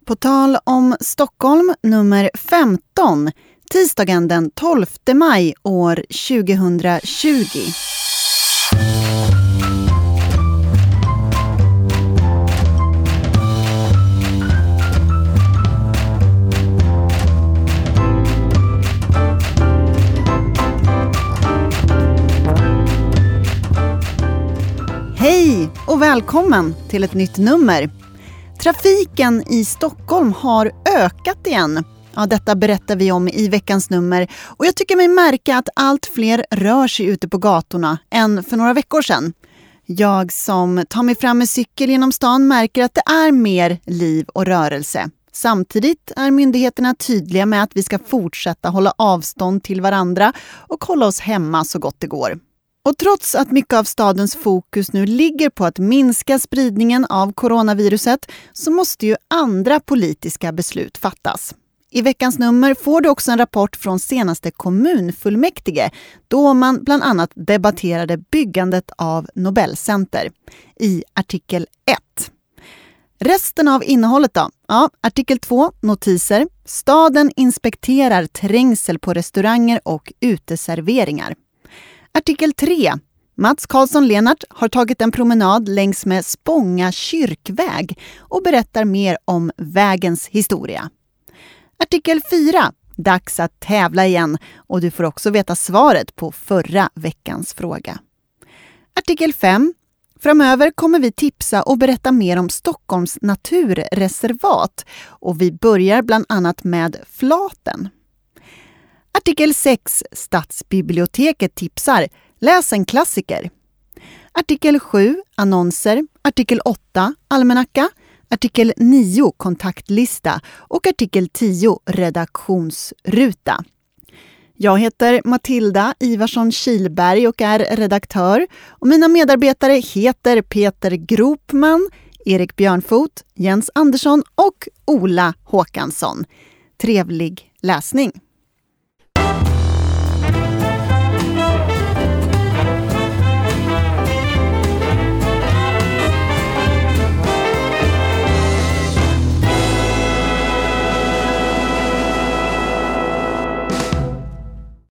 På tal om Stockholm nummer 15, tisdagen den 12 maj år 2020. Hej och välkommen till ett nytt nummer. Trafiken i Stockholm har ökat igen. Ja, detta berättar vi om i veckans nummer. Och jag tycker mig märka att allt fler rör sig ute på gatorna än för några veckor sedan. Jag som tar mig fram med cykel genom stan märker att det är mer liv och rörelse. Samtidigt är myndigheterna tydliga med att vi ska fortsätta hålla avstånd till varandra och hålla oss hemma så gott det går. Och trots att mycket av stadens fokus nu ligger på att minska spridningen av coronaviruset så måste ju andra politiska beslut fattas. I veckans nummer får du också en rapport från senaste kommunfullmäktige då man bland annat debatterade byggandet av Nobelcenter i artikel 1. Resten av innehållet då? Ja, artikel 2, notiser. Staden inspekterar trängsel på restauranger och uteserveringar. Artikel 3. Mats Karlsson-Lennart har tagit en promenad längs med Spånga kyrkväg och berättar mer om vägens historia. Artikel 4. Dags att tävla igen och du får också veta svaret på förra veckans fråga. Artikel 5. Framöver kommer vi tipsa och berätta mer om Stockholms naturreservat och vi börjar bland annat med Flaten. Artikel 6. Stadsbiblioteket tipsar. Läs en klassiker. Artikel 7. Annonser. Artikel 8. Almanacka. Artikel 9. Kontaktlista. Och artikel 10. Redaktionsruta. Jag heter Matilda Ivarsson Kilberg och är redaktör. Och mina medarbetare heter Peter Gropman, Erik Björnfot, Jens Andersson och Ola Håkansson. Trevlig läsning!